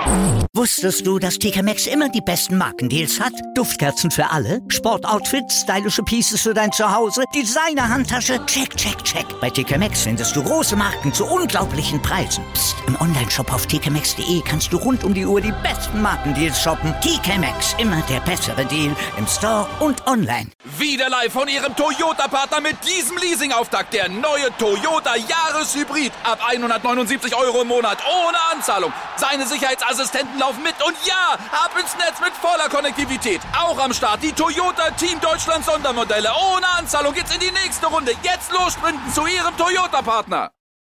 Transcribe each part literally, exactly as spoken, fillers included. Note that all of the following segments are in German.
Wusstest du, dass T K Maxx immer die besten Markendeals hat? Duftkerzen für alle, Sportoutfits, stylische Pieces für dein Zuhause, Designer-Handtasche, check, check, check. Bei T K Maxx findest du große Marken zu unglaublichen Preisen. Psst. Im Onlineshop auf t k maxx punkt d e kannst du rund um die Uhr die besten Markendeals shoppen. T K Maxx, immer der bessere Deal im Store und online. Wieder live von Ihrem Toyota-Partner mit diesem Leasing-Auftakt. Der neue Toyota Jahreshybrid. Ab hundertneunundsiebzig Euro im Monat. Ohne Anzahlung. Seine Sicherheitsassistenten laufen mit. Und ja, ab ins Netz mit voller Konnektivität. Auch am Start die Toyota Team Deutschland Sondermodelle. Ohne Anzahlung geht's in die nächste Runde. Jetzt los sprinten zu Ihrem Toyota-Partner.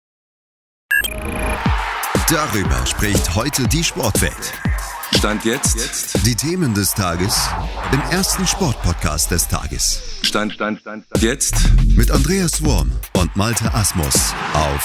Darüber spricht heute die Sportwelt. Stand jetzt. jetzt. Die Themen des Tages im ersten Sportpodcast des Tages. Stand, Stand, Stand, Stand. Jetzt. Mit Andreas Worm und Malte Asmus auf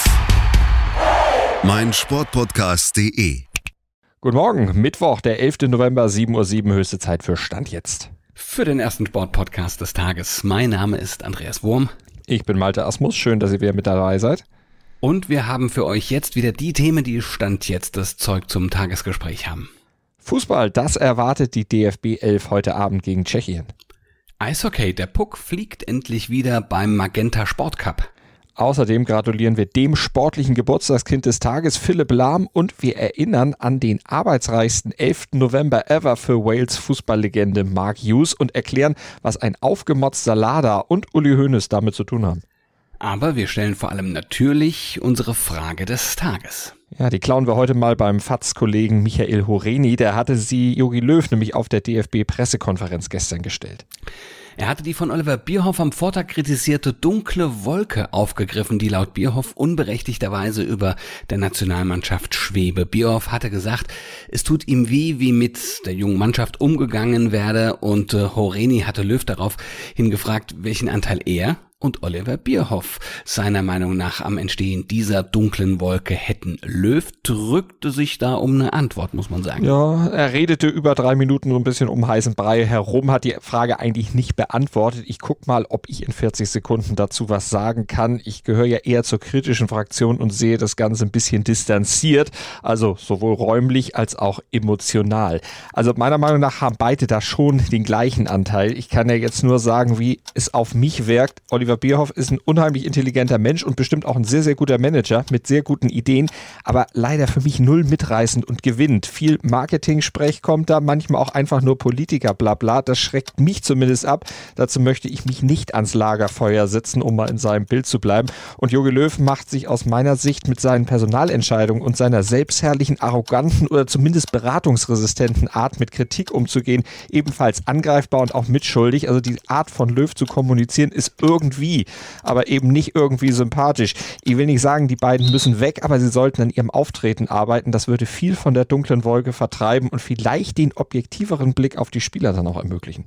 meinsportpodcast punkt de. Guten Morgen, Mittwoch, der elfter November, sieben Uhr sieben, höchste Zeit für Stand jetzt. Für den ersten Sportpodcast des Tages. Mein Name ist Andreas Worm. Ich bin Malte Asmus, schön, dass ihr wieder mit dabei seid. Und wir haben für euch jetzt wieder die Themen, die Stand jetzt das Zeug zum Tagesgespräch haben. Fußball, das erwartet die D F B elf heute Abend gegen Tschechien. Eishockey, der Puck fliegt endlich wieder beim Magenta Sport Cup. Außerdem gratulieren wir dem sportlichen Geburtstagskind des Tages, Philipp Lahm, und wir erinnern an den arbeitsreichsten elften November ever für Wales Fußballlegende Mark Hughes und erklären, was ein aufgemotzter Lada und Uli Hoeneß damit zu tun haben. Aber wir stellen vor allem natürlich unsere Frage des Tages. Ja, die klauen wir heute mal beim F A Z-Kollegen Michael Horeni. Der hatte sie Jogi Löw nämlich auf der D F B-Pressekonferenz gestern gestellt. Er hatte die von Oliver Bierhoff am Vortag kritisierte dunkle Wolke aufgegriffen, die laut Bierhoff unberechtigterweise über der Nationalmannschaft schwebe. Bierhoff hatte gesagt, es tut ihm weh, wie mit der jungen Mannschaft umgegangen werde, und äh, Horeni hatte Löw darauf hingefragt, welchen Anteil er und Oliver Bierhoff seiner Meinung nach am Entstehen dieser dunklen Wolke hätten. Löw drückte sich da um eine Antwort, muss man sagen. Ja, er redete über drei Minuten so ein bisschen um heißen Brei herum, hat die Frage eigentlich nicht beantwortet. Ich guck mal, ob ich in vierzig Sekunden dazu was sagen kann. Ich gehöre ja eher zur kritischen Fraktion und sehe das Ganze ein bisschen distanziert, also sowohl räumlich als auch emotional. Also meiner Meinung nach haben beide da schon den gleichen Anteil. Ich kann ja jetzt nur sagen, wie es auf mich wirkt. Oliver Bierhoff ist ein unheimlich intelligenter Mensch und bestimmt auch ein sehr, sehr guter Manager mit sehr guten Ideen, aber leider für mich null mitreißend und gewinnt. Viel Marketing-Sprech kommt da, manchmal auch einfach nur Politiker-Blabla. Das schreckt mich zumindest ab. Dazu möchte ich mich nicht ans Lagerfeuer setzen, um mal in seinem Bild zu bleiben. Und Jogi Löw macht sich aus meiner Sicht mit seinen Personalentscheidungen und seiner selbstherrlichen, arroganten oder zumindest beratungsresistenten Art, mit Kritik umzugehen, ebenfalls angreifbar und auch mitschuldig. Also die Art von Löw zu kommunizieren ist irgendwie Wie, aber eben nicht irgendwie sympathisch. Ich will nicht sagen, die beiden müssen weg, aber sie sollten an ihrem Auftreten arbeiten. Das würde viel von der dunklen Wolke vertreiben und vielleicht den objektiveren Blick auf die Spieler dann auch ermöglichen.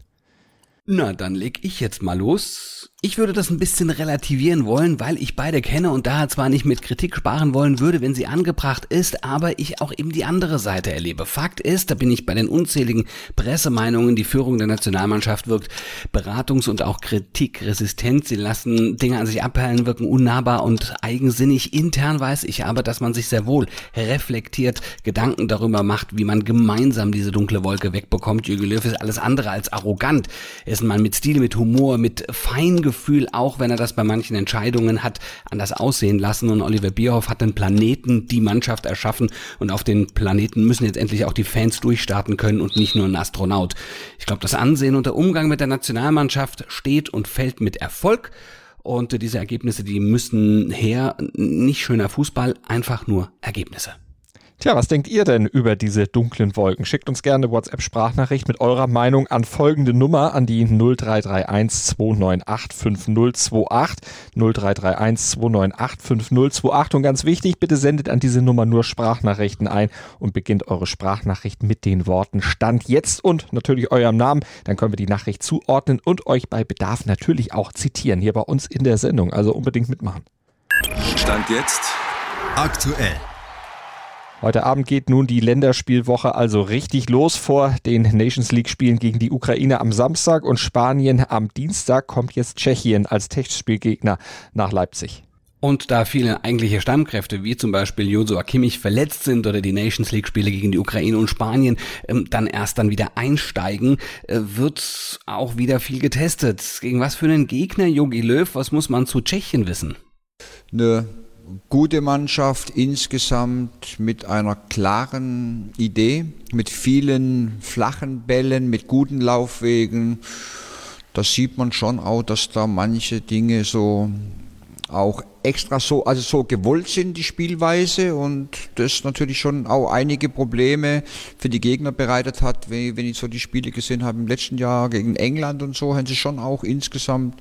Na, dann leg ich jetzt mal los. Ich würde das ein bisschen relativieren wollen, weil ich beide kenne und daher zwar nicht mit Kritik sparen wollen würde, wenn sie angebracht ist, aber ich auch eben die andere Seite erlebe. Fakt ist, da bin ich bei den unzähligen Pressemeinungen, die Führung der Nationalmannschaft wirkt beratungs- und auch kritikresistent. Sie lassen Dinge an sich abperlen, wirken unnahbar und eigensinnig. Intern weiß ich aber, dass man sich sehr wohl reflektiert Gedanken darüber macht, wie man gemeinsam diese dunkle Wolke wegbekommt. Jogi Löw ist alles andere als arrogant. Er ist ein Mann mit Stil, mit Humor, mit Feingefühl, auch wenn er das bei manchen Entscheidungen hat anders aussehen lassen. Und Oliver Bierhoff hat den Planeten, die Mannschaft erschaffen, und auf den Planeten müssen jetzt endlich auch die Fans durchstarten können und nicht nur ein Astronaut. Ich glaube, das Ansehen und der Umgang mit der Nationalmannschaft steht und fällt mit Erfolg. Und diese Ergebnisse, die müssen her. Nicht schöner Fußball, einfach nur Ergebnisse. Tja, was denkt ihr denn über diese dunklen Wolken? Schickt uns gerne eine WhatsApp-Sprachnachricht mit eurer Meinung an folgende Nummer, an die null drei drei eins zwei neun acht fünf null zwei acht, null drei drei eins zwei neun acht fünf null zwei acht. Und ganz wichtig, bitte sendet an diese Nummer nur Sprachnachrichten ein und beginnt eure Sprachnachricht mit den Worten Stand jetzt und natürlich eurem Namen. Dann können wir die Nachricht zuordnen und euch bei Bedarf natürlich auch zitieren, hier bei uns in der Sendung. Also unbedingt mitmachen. Stand jetzt Aktuell. Heute Abend geht nun die Länderspielwoche also richtig los. Vor den Nations League-Spielen gegen die Ukraine am Samstag und Spanien am Dienstag kommt jetzt Tschechien als Testspielgegner nach Leipzig. Und da viele eigentliche Stammkräfte, wie zum Beispiel Joshua Kimmich, verletzt sind oder die Nations League-Spiele gegen die Ukraine und Spanien ähm, dann erst dann wieder einsteigen, äh, wird auch wieder viel getestet. Gegen was für einen Gegner, Jogi Löw, was muss man zu Tschechien wissen? Eine gute Mannschaft insgesamt mit einer klaren Idee, mit vielen flachen Bällen, mit guten Laufwegen. Da sieht man schon auch, dass da manche Dinge so auch extra so, also so gewollt sind, die Spielweise, und das natürlich schon auch einige Probleme für die Gegner bereitet hat. Wenn, wenn ich so die Spiele gesehen habe im letzten Jahr gegen England und so, haben sie schon auch insgesamt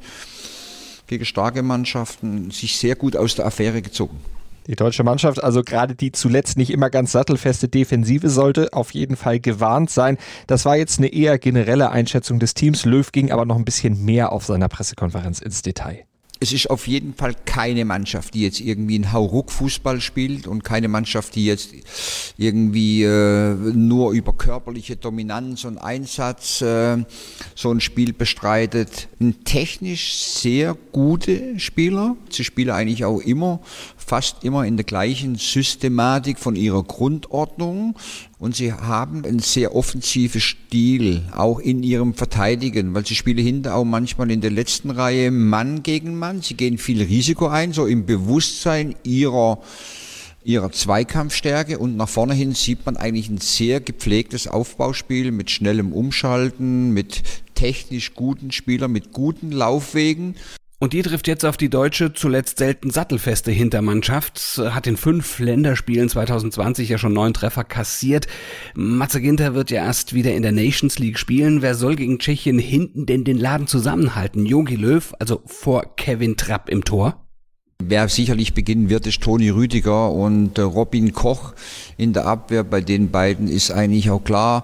gegen starke Mannschaften sich sehr gut aus der Affäre gezogen. Die deutsche Mannschaft, also gerade die zuletzt nicht immer ganz sattelfeste Defensive, sollte auf jeden Fall gewarnt sein. Das war jetzt eine eher generelle Einschätzung des Teams. Löw ging aber noch ein bisschen mehr auf seiner Pressekonferenz ins Detail. Es ist auf jeden Fall keine Mannschaft, die jetzt irgendwie einen Hauruck-Fußball spielt, und keine Mannschaft, die jetzt irgendwie äh, nur über körperliche Dominanz und Einsatz äh, so ein Spiel bestreitet. Ein technisch sehr gute Spieler. Sie spielen eigentlich auch immer, fast immer in der gleichen Systematik von ihrer Grundordnung. Und sie haben einen sehr offensiven Stil, auch in ihrem Verteidigen, weil sie spielen hinter auch manchmal in der letzten Reihe Mann gegen Mann. Sie gehen viel Risiko ein, so im Bewusstsein ihrer, ihrer Zweikampfstärke. Und nach vorne hin sieht man eigentlich ein sehr gepflegtes Aufbauspiel mit schnellem Umschalten, mit technisch guten Spielern, mit guten Laufwegen. Und die trifft jetzt auf die deutsche, zuletzt selten sattelfeste Hintermannschaft, hat in fünf Länderspielen zwanzig zwanzig ja schon neun Treffer kassiert. Matze Ginter wird ja erst wieder in der Nations League spielen. Wer soll gegen Tschechien hinten denn den Laden zusammenhalten? Jogi Löw, also vor Kevin Trapp im Tor? Wer sicherlich beginnen wird, ist Toni Rüdiger und äh, Robin Koch in der Abwehr. Bei den beiden ist eigentlich auch klar,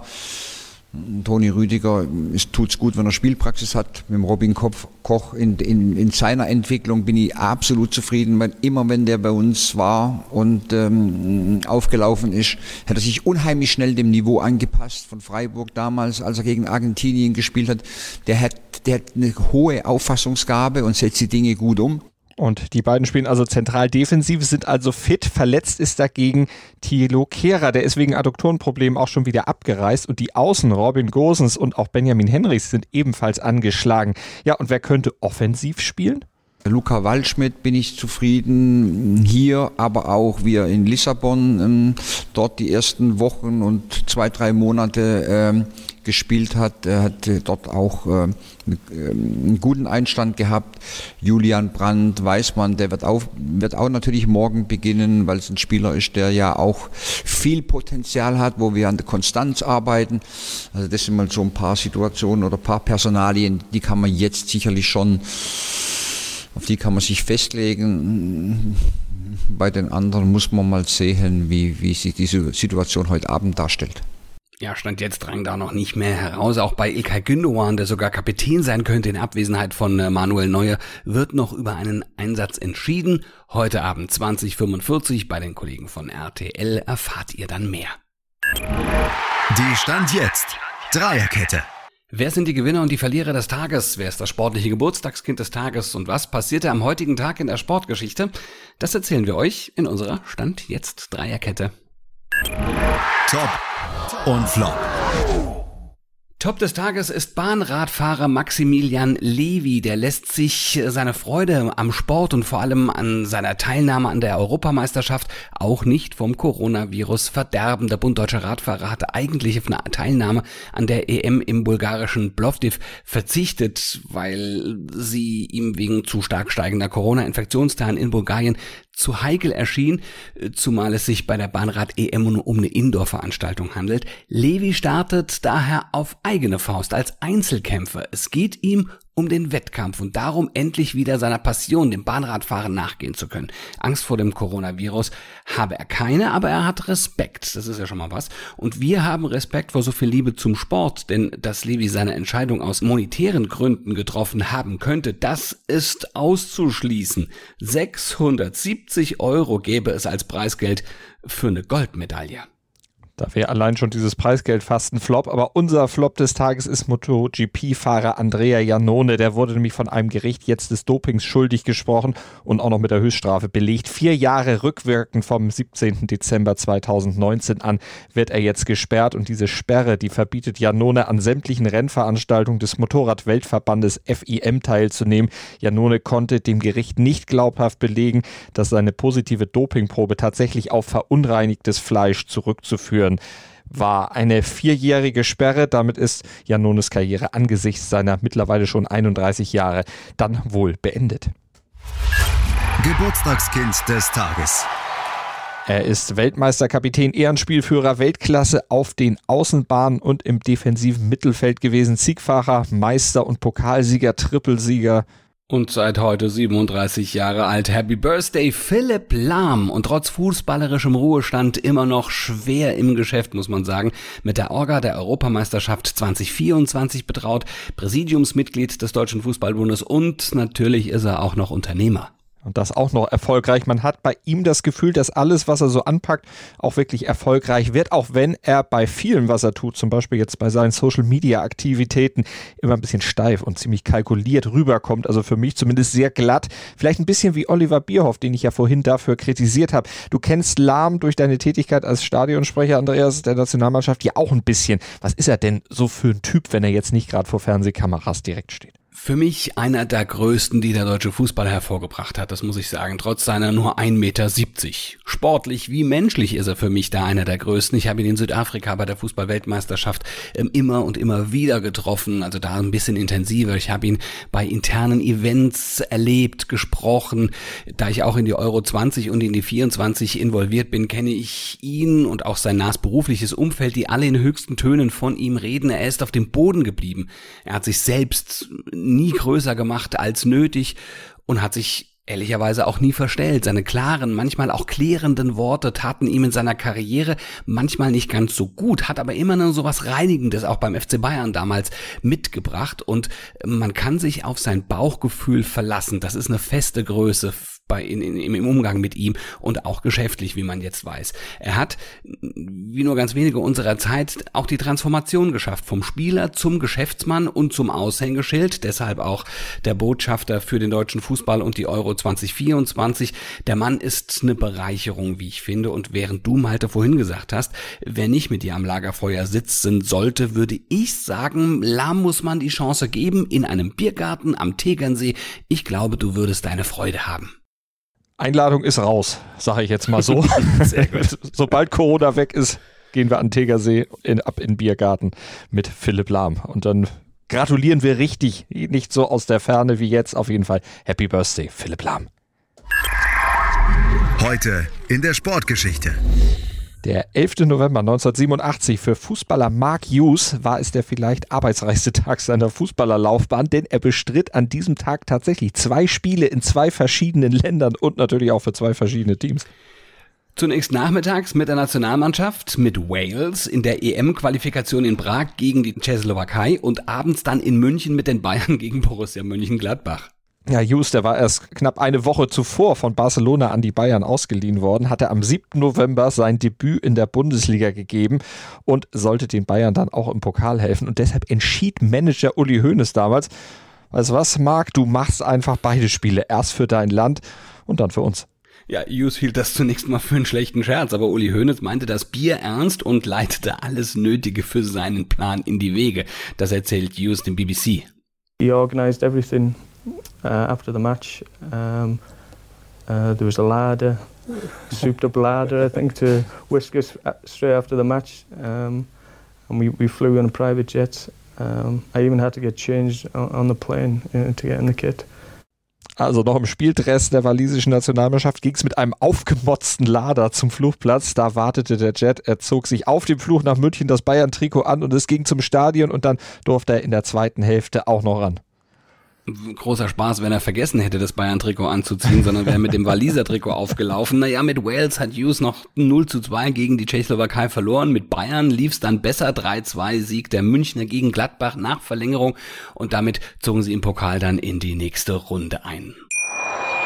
Toni Rüdiger, es tut's gut, wenn er Spielpraxis hat. Mit dem Robin Koch in, in, in seiner Entwicklung bin ich absolut zufrieden, weil immer wenn der bei uns war und ähm, aufgelaufen ist, hat er sich unheimlich schnell dem Niveau angepasst von Freiburg damals, als er gegen Argentinien gespielt hat. Der hat, der hat eine hohe Auffassungsgabe und setzt die Dinge gut um. Und die beiden spielen also zentral defensiv, sind also fit. Verletzt ist dagegen Thilo Kehrer. Der ist wegen Adduktorenproblemen auch schon wieder abgereist. Und die Außen, Robin Gosens und auch Benjamin Henrichs, sind ebenfalls angeschlagen. Ja, und wer könnte offensiv spielen? Luca Waldschmidt bin ich zufrieden hier, aber auch wie er in Lissabon ähm, dort die ersten Wochen und zwei, drei Monate ähm, gespielt hat. Er hat dort auch äh, einen guten Einstand gehabt. Julian Brandt, weiß man, der wird auch, wird auch natürlich morgen beginnen, weil es ein Spieler ist, der ja auch viel Potenzial hat, wo wir an der Konstanz arbeiten. Also das sind mal so ein paar Situationen oder ein paar Personalien, die kann man jetzt sicherlich schon, auf die kann man sich festlegen. Bei den anderen muss man mal sehen, wie, wie sich diese Situation heute Abend darstellt. Ja, Stand jetzt drang da noch nicht mehr heraus. Auch bei İlkay Gündoğan, der sogar Kapitän sein könnte in Abwesenheit von Manuel Neuer, wird noch über einen Einsatz entschieden. Heute Abend zwanzig Uhr fünfundvierzig bei den Kollegen von R T L erfahrt ihr dann mehr. Die Stand jetzt Dreierkette. Wer sind die Gewinner und die Verlierer des Tages? Wer ist das sportliche Geburtstagskind des Tages? Und was passierte am heutigen Tag in der Sportgeschichte? Das erzählen wir euch in unserer Stand jetzt Dreierkette. Top und Flop. Top des Tages ist Bahnradfahrer Maximilian Levy. Der lässt sich seine Freude am Sport und vor allem an seiner Teilnahme an der Europameisterschaft auch nicht vom Coronavirus verderben. Der Bund Deutscher Radfahrer hatte eigentlich auf eine Teilnahme an der E M im bulgarischen Plovdiv verzichtet, weil sie ihm wegen zu stark steigender Corona-Infektionszahlen in Bulgarien zu heikel erschien, zumal es sich bei der Bahnrad-E M um eine Indoor-Veranstaltung handelt. Levy startet daher auf eigene Faust als Einzelkämpfer. Es geht ihm um den Wettkampf und darum, endlich wieder seiner Passion, dem Bahnradfahren, nachgehen zu können. Angst vor dem Coronavirus habe er keine, aber er hat Respekt. Das ist ja schon mal was. Und wir haben Respekt vor so viel Liebe zum Sport, denn dass Levy seine Entscheidung aus monetären Gründen getroffen haben könnte, das ist auszuschließen. sechshundertsiebzig Euro gäbe es als Preisgeld für eine Goldmedaille. Da wäre allein schon dieses Preisgeld fast ein Flop, aber unser Flop des Tages ist MotoGP-Fahrer Andrea Iannone. Der wurde nämlich von einem Gericht jetzt des Dopings schuldig gesprochen und auch noch mit der Höchststrafe belegt. Vier Jahre rückwirkend vom siebzehnten Dezember zweitausendneunzehn an wird er jetzt gesperrt und diese Sperre, die verbietet Iannone an sämtlichen Rennveranstaltungen des Motorrad-Weltverbandes F I M teilzunehmen. Iannone konnte dem Gericht nicht glaubhaft belegen, dass seine positive Dopingprobe tatsächlich auf verunreinigtes Fleisch zurückzuführen war. Eine vierjährige Sperre, damit ist Iannones Karriere angesichts seiner mittlerweile schon einunddreißig Jahre dann wohl beendet. Geburtstagskind des Tages. Er ist Weltmeisterkapitän, Ehrenspielführer, Weltklasse auf den Außenbahnen und im defensiven Mittelfeld gewesen, Siegfahrer, Meister und Pokalsieger, Trippelsieger. Und seit heute siebenunddreißig Jahre alt. Happy Birthday, Philipp Lahm. Und trotz fußballerischem Ruhestand immer noch schwer im Geschäft, muss man sagen. Mit der Orga der Europameisterschaft zwanzig vierundzwanzig betraut, Präsidiumsmitglied des Deutschen Fußballbundes und natürlich ist er auch noch Unternehmer. Und das auch noch erfolgreich. Man hat bei ihm das Gefühl, dass alles, was er so anpackt, auch wirklich erfolgreich wird. Auch wenn er bei vielem, was er tut, zum Beispiel jetzt bei seinen Social-Media-Aktivitäten, immer ein bisschen steif und ziemlich kalkuliert rüberkommt. Also für mich zumindest sehr glatt. Vielleicht ein bisschen wie Oliver Bierhoff, den ich ja vorhin dafür kritisiert habe. Du kennst Lahm durch deine Tätigkeit als Stadionsprecher, Andreas, der Nationalmannschaft, ja auch ein bisschen. Was ist er denn so für ein Typ, wenn er jetzt nicht gerade vor Fernsehkameras direkt steht? Für mich einer der größten, die der deutsche Fußball hervorgebracht hat, das muss ich sagen, trotz seiner nur ein Meter siebzig. Sportlich wie menschlich ist er für mich da einer der größten. Ich habe ihn in Südafrika bei der Fußball-Weltmeisterschaft ähm, immer und immer wieder getroffen, also da ein bisschen intensiver. Ich habe ihn bei internen Events erlebt, gesprochen. Da ich auch in die Euro zwanzig und in die vierundzwanzig involviert bin, kenne ich ihn und auch sein nahes berufliches Umfeld, die alle in höchsten Tönen von ihm reden. Er ist auf dem Boden geblieben. Er hat sich selbst nie größer gemacht als nötig und hat sich ehrlicherweise auch nie verstellt. Seine klaren, manchmal auch klärenden Worte taten ihm in seiner Karriere manchmal nicht ganz so gut, hat aber immer noch so was Reinigendes auch beim F C Bayern damals mitgebracht und man kann sich auf sein Bauchgefühl verlassen. Das ist eine feste Größe bei in, in, im Umgang mit ihm und auch geschäftlich, wie man jetzt weiß. Er hat, wie nur ganz wenige unserer Zeit, auch die Transformation geschafft, vom Spieler zum Geschäftsmann und zum Aushängeschild, deshalb auch der Botschafter für den deutschen Fußball und die Euro zwanzig vierundzwanzig. Der Mann ist eine Bereicherung, wie ich finde, und während du, Malte, vorhin gesagt hast, wer nicht mit dir am Lagerfeuer sitzen sollte, würde ich sagen, Lahm muss man die Chance geben, in einem Biergarten am Tegernsee. Ich glaube, du würdest deine Freude haben. Einladung ist raus, sage ich jetzt mal so. Sehr gut. Sobald Corona weg ist, gehen wir an den Tegersee in, ab in den Biergarten mit Philipp Lahm. Und dann gratulieren wir richtig, nicht so aus der Ferne wie jetzt. Auf jeden Fall Happy Birthday, Philipp Lahm. Heute in der Sportgeschichte. Der elfte November neunzehnhundertsiebenundachtzig, für Fußballer Mark Hughes war es der vielleicht arbeitsreichste Tag seiner Fußballerlaufbahn, denn er bestritt an diesem Tag tatsächlich zwei Spiele in zwei verschiedenen Ländern und natürlich auch für zwei verschiedene Teams. Zunächst nachmittags mit der Nationalmannschaft, mit Wales in der E M-Qualifikation in Prag gegen die Tschechoslowakei und abends dann in München mit den Bayern gegen Borussia Mönchengladbach. Ja, Hughes, der war erst knapp eine Woche zuvor von Barcelona an die Bayern ausgeliehen worden, hatte am siebten November sein Debüt in der Bundesliga gegeben und sollte den Bayern dann auch im Pokal helfen. Und deshalb entschied Manager Uli Hoeneß damals, weißt du was, Marc, du machst einfach beide Spiele, erst für dein Land und dann für uns. Ja, Hughes hielt das zunächst mal für einen schlechten Scherz, aber Uli Hoeneß meinte das Bier ernst und leitete alles Nötige für seinen Plan in die Wege. Das erzählt Hughes dem B B C. He organised everything. Uh, after the match, um, uh, there was a ladder, souped up ladder, I think, to whisk us straight after the match. Um, and we, we flew in a private jet. Um, I even had to get changed on, on the plane uh, to get in the kit. Also noch im Spieldress der walisischen Nationalmannschaft ging es mit einem aufgemotzten Lader zum Flugplatz. Da wartete der Jet, er zog sich auf dem Flug nach München das Bayern-Trikot an und es ging zum Stadion und dann durfte er in der zweiten Hälfte auch noch ran. Großer Spaß, wenn er vergessen hätte, das Bayern-Trikot anzuziehen, sondern wäre mit dem Waliser Trikot aufgelaufen. Naja, mit Wales hat Hughes noch null zu zwei gegen die Tschechoslowakei verloren. Mit Bayern lief es dann besser, drei zwei Sieg der Münchner gegen Gladbach nach Verlängerung und damit zogen sie im Pokal dann in die nächste Runde ein.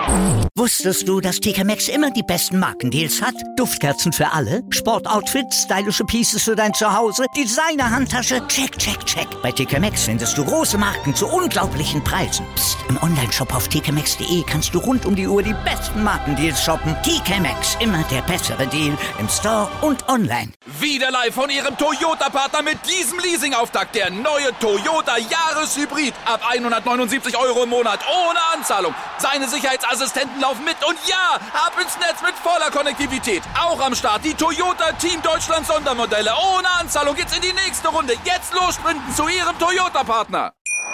Wusstest du, dass T K Maxx immer die besten Markendeals hat? Duftkerzen für alle, Sportoutfits, stylische Pieces für dein Zuhause, Designer-Handtasche, check, check, check. Bei T K Maxx findest du große Marken zu unglaublichen Preisen. Psst. im Onlineshop auf t k maxx punkt d e kannst du rund um die Uhr die besten Markendeals shoppen. T K Maxx, immer der bessere Deal im Store und online. Wieder live von ihrem Toyota-Partner mit diesem Leasing-Auftakt. Der neue Toyota Jahreshybrid. Ab hundertneunundsiebzig Euro im Monat ohne Anzahlung. Seine Sicherheitsassistenten laufen mit und ja, ab ins Netz mit voller Konnektivität. Auch am Start die Toyota Team Deutschland Sondermodelle. Ohne Anzahlung geht's in die nächste Runde. Jetzt los sprinten zu ihrem Toyota-Partner.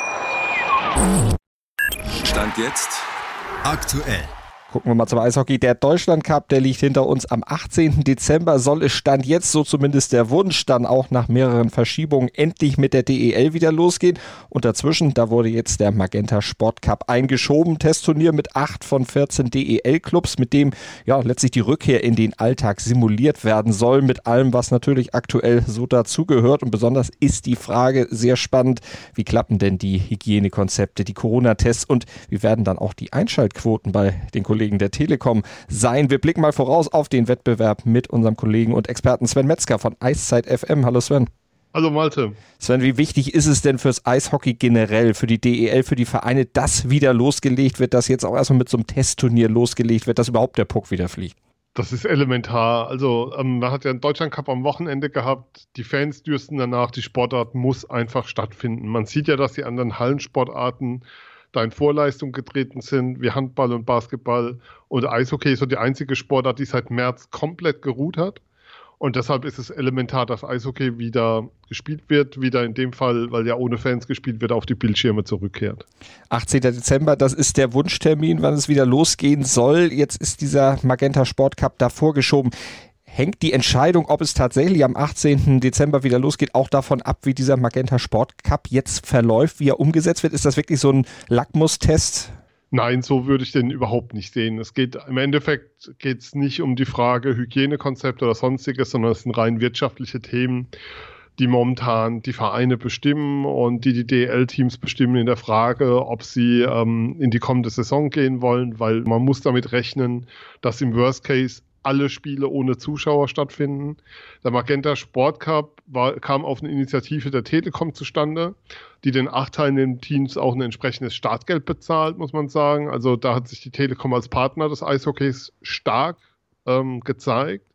Stand jetzt Aktuell. Gucken wir mal zum Eishockey. Der Deutschland-Cup, der liegt hinter uns. Am achtzehnten Dezember soll es Stand jetzt, so zumindest der Wunsch, dann auch nach mehreren Verschiebungen endlich mit der D E L wieder losgehen. Und dazwischen, da wurde jetzt der Magenta Sport Cup eingeschoben. Testturnier mit acht von vierzehn D E L-Clubs, mit dem ja letztlich die Rückkehr in den Alltag simuliert werden soll. Mit allem, was natürlich aktuell so dazugehört. Und besonders ist die Frage sehr spannend, wie klappen denn die Hygienekonzepte, die Corona-Tests und wie werden dann auch die Einschaltquoten bei den Kollegen der Telekom sein. Wir blicken mal voraus auf den Wettbewerb mit unserem Kollegen und Experten Sven Metzger von Eiszeit F M. Hallo Sven. Hallo Malte. Sven, wie wichtig ist es denn fürs Eishockey generell, für die D E L, für die Vereine, dass wieder losgelegt wird, dass jetzt auch erstmal mit so einem Testturnier losgelegt wird, dass überhaupt der Puck wieder fliegt? Das ist elementar. Also ähm, man hat ja einen Deutschland-Cup am Wochenende gehabt. Die Fans dürsten danach, die Sportart muss einfach stattfinden. Man sieht ja, dass die anderen Hallensportarten da in Vorleistung getreten sind, wie Handball und Basketball. Und Eishockey ist so die einzige Sportart, die seit März komplett geruht hat. Und deshalb ist es elementar, dass Eishockey wieder gespielt wird, wieder in dem Fall, weil ja ohne Fans gespielt wird, auf die Bildschirme zurückkehrt. achtzehnten Dezember, das ist der Wunschtermin, wann es wieder losgehen soll. Jetzt ist dieser Magenta Sport Cup da vorgeschoben. Hängt die Entscheidung, ob es tatsächlich am achtzehnten Dezember wieder losgeht, auch davon ab, wie dieser Magenta Sport Cup jetzt verläuft, wie er umgesetzt wird? Ist das wirklich so ein Lackmustest? Nein, so würde ich den überhaupt nicht sehen. Es geht im Endeffekt geht es nicht um die Frage Hygienekonzept oder sonstiges, sondern es sind rein wirtschaftliche Themen, die momentan die Vereine bestimmen und die die D E L-Teams bestimmen in der Frage, ob sie ähm, in die kommende Saison gehen wollen, weil man muss damit rechnen, dass im Worst Case alle Spiele ohne Zuschauer stattfinden. Der Magenta Sport Cup war, kam auf eine Initiative der Telekom zustande, die den acht teilnehmenden Teams auch ein entsprechendes Startgeld bezahlt, muss man sagen. Also da hat sich die Telekom als Partner des Eishockeys stark ähm, gezeigt,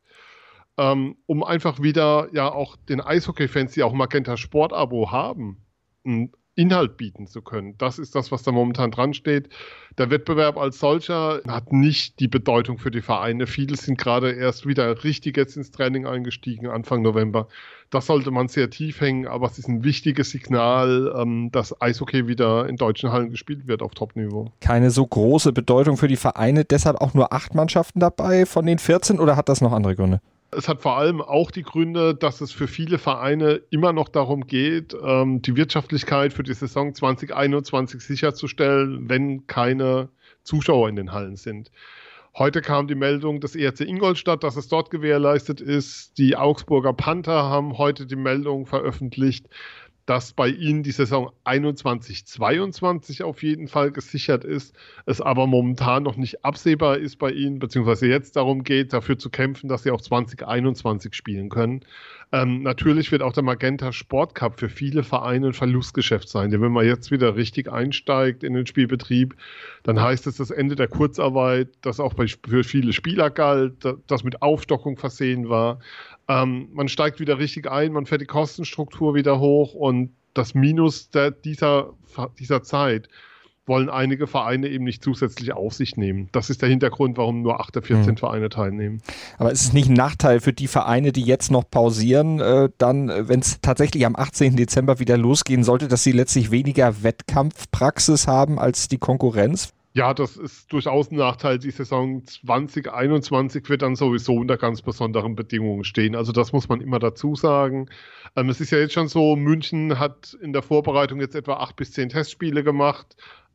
ähm, um einfach wieder ja auch den Eishockey-Fans, die auch Magenta Sport-Abo haben, ein Inhalt bieten zu können. Das ist das, was da momentan dran steht. Der Wettbewerb als solcher hat nicht die Bedeutung für die Vereine. Viele sind gerade erst wieder richtig jetzt ins Training eingestiegen, Anfang November. Das sollte man sehr tief hängen, aber es ist ein wichtiges Signal, dass Eishockey wieder in deutschen Hallen gespielt wird auf Top-Niveau. Keine so große Bedeutung für die Vereine, deshalb auch nur acht Mannschaften dabei von den vierzehn oder hat das noch andere Gründe? Es hat vor allem auch die Gründe, dass es für viele Vereine immer noch darum geht, die Wirtschaftlichkeit für die Saison zwanzig einundzwanzig sicherzustellen, wenn keine Zuschauer in den Hallen sind. Heute kam die Meldung des E R C Ingolstadt, dass es dort gewährleistet ist. Die Augsburger Panther haben heute die Meldung veröffentlicht, dass bei ihnen die Saison einundzwanzig zweiundzwanzig auf jeden Fall gesichert ist, es aber momentan noch nicht absehbar ist bei ihnen, beziehungsweise jetzt darum geht, dafür zu kämpfen, dass sie auch zwanzig einundzwanzig spielen können. Ähm, natürlich wird auch der Magenta Sport Cup für viele Vereine ein Verlustgeschäft sein, denn wenn man jetzt wieder richtig einsteigt in den Spielbetrieb, dann heißt es das Ende der Kurzarbeit, das auch bei, für viele Spieler galt, das mit Aufstockung versehen war. Ähm, man steigt wieder richtig ein, man fährt die Kostenstruktur wieder hoch und das Minus der, dieser, dieser Zeit wollen einige Vereine eben nicht zusätzlich auf sich nehmen. Das ist der Hintergrund, warum nur acht der vierzehn mhm. Vereine teilnehmen. Aber ist es nicht ein Nachteil für die Vereine, die jetzt noch pausieren, äh, dann, wenn es tatsächlich am achtzehnten Dezember wieder losgehen sollte, dass sie letztlich weniger Wettkampfpraxis haben als die Konkurrenz? Ja, das ist durchaus ein Nachteil. Die Saison zwanzig einundzwanzig wird dann sowieso unter ganz besonderen Bedingungen stehen. Also das muss man immer dazu sagen. Ähm, es ist ja jetzt schon so, München hat in der Vorbereitung jetzt etwa acht bis zehn Testspiele gemacht.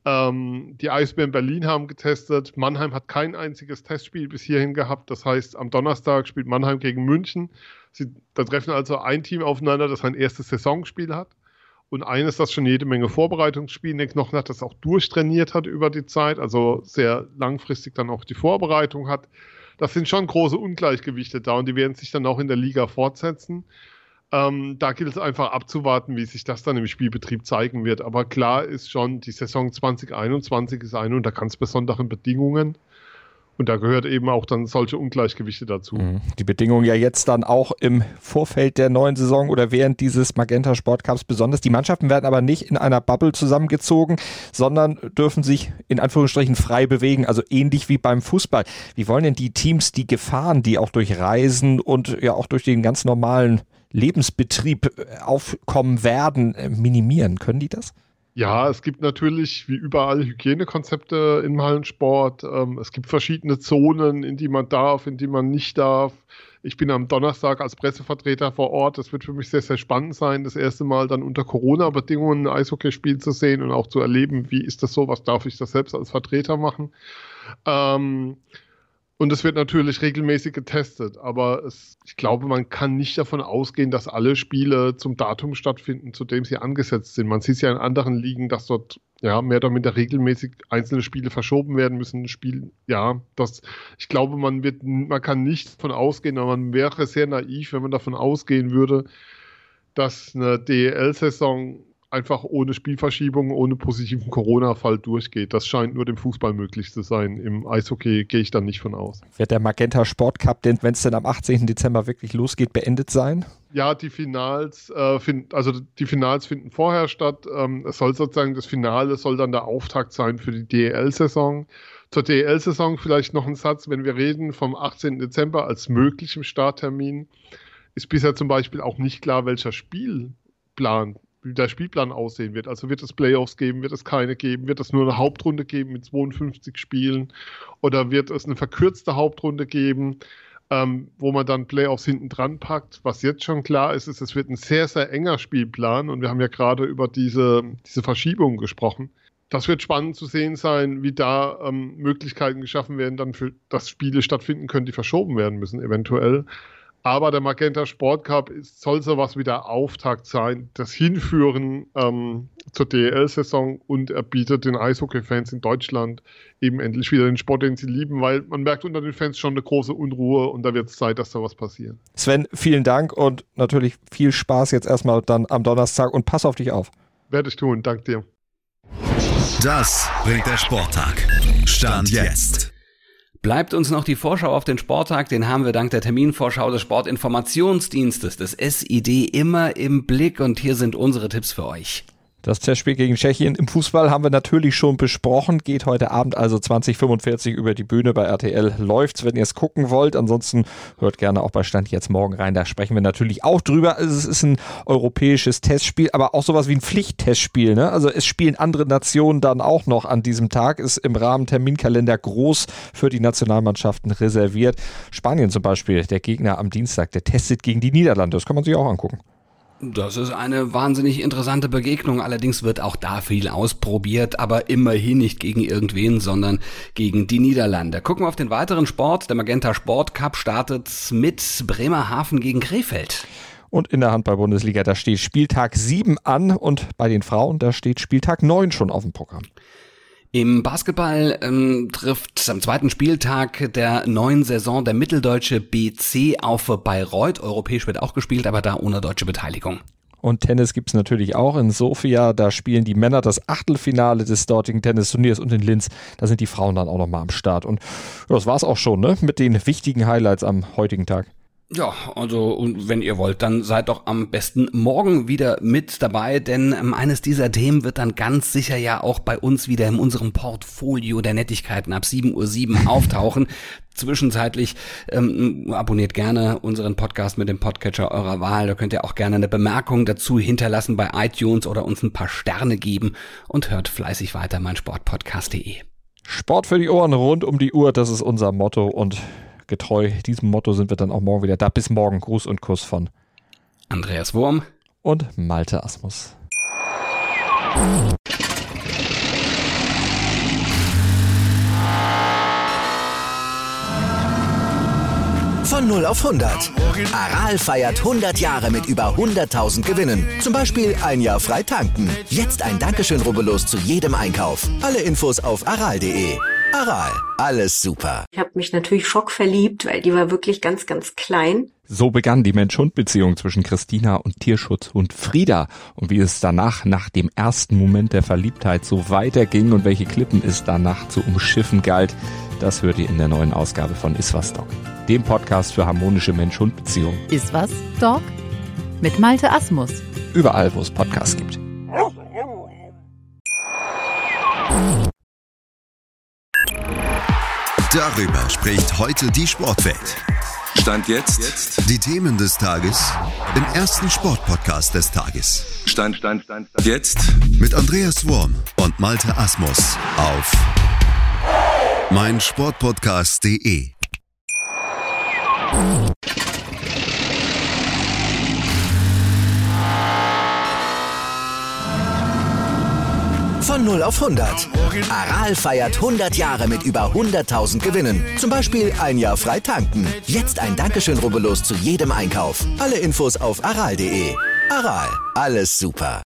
Ähm, die Eisbären Berlin haben getestet. Mannheim hat kein einziges Testspiel bis hierhin gehabt. Das heißt, am Donnerstag spielt Mannheim gegen München. Sie, da treffen also ein Team aufeinander, das sein erstes Saisonspiel hat. Und eines, das schon jede Menge Vorbereitungsspiele noch hat, das auch durchtrainiert hat über die Zeit, also sehr langfristig dann auch die Vorbereitung hat. Das sind schon große Ungleichgewichte da und die werden sich dann auch in der Liga fortsetzen. Ähm, da gilt es einfach abzuwarten, wie sich das dann im Spielbetrieb zeigen wird. Aber klar ist schon, die Saison zwanzig einundzwanzig ist eine unter ganz besonderen Bedingungen. Und da gehört eben auch dann solche Ungleichgewichte dazu. Die Bedingungen ja jetzt dann auch im Vorfeld der neuen Saison oder während dieses Magenta Sport Cups besonders. Die Mannschaften werden aber nicht in einer Bubble zusammengezogen, sondern dürfen sich in Anführungsstrichen frei bewegen, also ähnlich wie beim Fußball. Wie wollen denn die Teams die Gefahren, die auch durch Reisen und ja auch durch den ganz normalen Lebensbetrieb aufkommen werden, minimieren? Können die das? Ja, es gibt natürlich wie überall Hygienekonzepte im Hallensport. Ähm, es gibt verschiedene Zonen, in die man darf, in die man nicht darf. Ich bin am Donnerstag als Pressevertreter vor Ort. Das wird für mich sehr, sehr spannend sein, das erste Mal dann unter Corona-Bedingungen ein Eishockeyspiel zu sehen und auch zu erleben, wie ist das so, was darf ich das selbst als Vertreter machen. Ähm, Und es wird natürlich regelmäßig getestet, aber es, ich glaube, man kann nicht davon ausgehen, dass alle Spiele zum Datum stattfinden, zu dem sie angesetzt sind. Man sieht es ja in anderen Ligen, dass dort ja mehr oder minder regelmäßig einzelne Spiele verschoben werden müssen. Spiel, ja, das, ich glaube, man wird, man kann nicht davon ausgehen, aber man wäre sehr naiv, wenn man davon ausgehen würde, dass eine D E L-Saison einfach ohne Spielverschiebung, ohne positiven Corona-Fall durchgeht. Das scheint nur dem Fußball möglich zu sein. Im Eishockey gehe ich dann nicht von aus. Wird der Magenta Sport Cup denn, wenn es denn am achtzehnten Dezember wirklich losgeht, beendet sein? Ja, die Finals, äh, find, also die Finals finden vorher statt. Ähm, es soll sozusagen, das Finale soll dann der Auftakt sein für die D E L-Saison. Zur D E L-Saison vielleicht noch ein Satz, wenn wir reden vom achtzehnten Dezember als möglichem Starttermin, ist bisher zum Beispiel auch nicht klar, welcher Spielplan wie der Spielplan aussehen wird. Also wird es Playoffs geben, wird es keine geben, wird es nur eine Hauptrunde geben mit zweiundfünfzig Spielen oder wird es eine verkürzte Hauptrunde geben, ähm, wo man dann Playoffs hinten dran packt. Was jetzt schon klar ist, ist, es wird ein sehr, sehr enger Spielplan und wir haben ja gerade über diese, diese Verschiebung gesprochen. Das wird spannend zu sehen sein, wie da ähm, Möglichkeiten geschaffen werden, dann für, dass Spiele stattfinden können, die verschoben werden müssen, eventuell. Aber der Magenta Sport Cup ist, soll sowas wie der Auftakt sein, das Hinführen ähm, zur D E L-Saison und er bietet den Eishockey-Fans in Deutschland eben endlich wieder den Sport, den sie lieben, weil man merkt unter den Fans schon eine große Unruhe und da wird es Zeit, dass da was passiert. Sven, vielen Dank und natürlich viel Spaß jetzt erstmal dann am Donnerstag und pass auf dich auf. Werde ich tun, danke dir. Das bringt der Sporttag. Stand jetzt. Bleibt uns noch die Vorschau auf den Sporttag, den haben wir dank der Terminvorschau des Sportinformationsdienstes, des S I D, immer im Blick und hier sind unsere Tipps für euch. Das Testspiel gegen Tschechien im Fußball haben wir natürlich schon besprochen, geht heute Abend also zwanzig fünfundvierzig über die Bühne bei R T L. Läuft's, wenn ihr es gucken wollt. Ansonsten hört gerne auch bei Stand jetzt morgen rein, da sprechen wir natürlich auch drüber. Es ist ein europäisches Testspiel, aber auch sowas wie ein Pflichttestspiel, ne? Also es spielen andere Nationen dann auch noch an diesem Tag, ist im Rahmen Terminkalender groß für die Nationalmannschaften reserviert. Spanien zum Beispiel, der Gegner am Dienstag, der testet gegen die Niederlande, das kann man sich auch angucken. Das ist eine wahnsinnig interessante Begegnung. Allerdings wird auch da viel ausprobiert, aber immerhin nicht gegen irgendwen, sondern gegen die Niederlande. Gucken wir auf den weiteren Sport. Der Magenta Sport Cup startet mit Bremerhaven gegen Krefeld. Und in der Handball-Bundesliga, da steht Spieltag sieben an und bei den Frauen, da steht Spieltag neun schon auf dem Programm. Im Basketball ähm, trifft am zweiten Spieltag der neuen Saison der mitteldeutsche B C auf Bayreuth. Europäisch wird auch gespielt, aber da ohne deutsche Beteiligung. Und Tennis gibt's natürlich auch in Sofia. Da spielen die Männer das Achtelfinale des dortigen Tennisturniers und in Linz, da sind die Frauen dann auch nochmal am Start. Und ja, das war's auch schon, ne, mit den wichtigen Highlights am heutigen Tag. Ja, also und wenn ihr wollt, dann seid doch am besten morgen wieder mit dabei, denn ähm, eines dieser Themen wird dann ganz sicher ja auch bei uns wieder in unserem Portfolio der Nettigkeiten ab sieben Uhr sieben auftauchen. Zwischenzeitlich ähm, abonniert gerne unseren Podcast mit dem Podcatcher eurer Wahl. Da könnt ihr auch gerne eine Bemerkung dazu hinterlassen bei iTunes oder uns ein paar Sterne geben und hört fleißig weiter meinsportpodcast punkt de. Sport für die Ohren rund um die Uhr, das ist unser Motto und getreu diesem Motto sind wir dann auch morgen wieder da. Bis morgen. Gruß und Kuss von Andreas Wurm und Malte Asmus. Von Von null auf hundert. Aral feiert hundert Jahre mit über hunderttausend Gewinnen. Zum Beispiel ein Jahr frei tanken. Jetzt ein Dankeschön, rubbellos zu jedem Einkauf. Alle Infos auf aral punkt de. Aral, alles super. Ich habe mich natürlich schockverliebt, weil die war wirklich ganz, ganz klein. So begann die Mensch-Hund-Beziehung zwischen Christina und Tierschutzhund Frieda. Und wie es danach, nach dem ersten Moment der Verliebtheit, so weiterging und welche Klippen es danach zu umschiffen galt, das hört ihr in der neuen Ausgabe von Iswas Dog, dem Podcast für harmonische Mensch-Hund-Beziehungen. Iswas Dog mit Malte Asmus. Überall, wo es Podcasts gibt. Darüber spricht heute die Sportwelt. Stand jetzt. Die Themen des Tages im ersten Sportpodcast des Tages. Stand, Stand, Stand, Stand. Jetzt. Mit Andreas Worm und Malte Asmus auf meinsportpodcast punkt de. Von null auf hundert. Aral feiert hundert Jahre mit über hunderttausend Gewinnen. Zum Beispiel ein Jahr frei tanken. Jetzt ein Dankeschön, rubbellos zu jedem Einkauf. Alle Infos auf aral punkt de. Aral, alles super.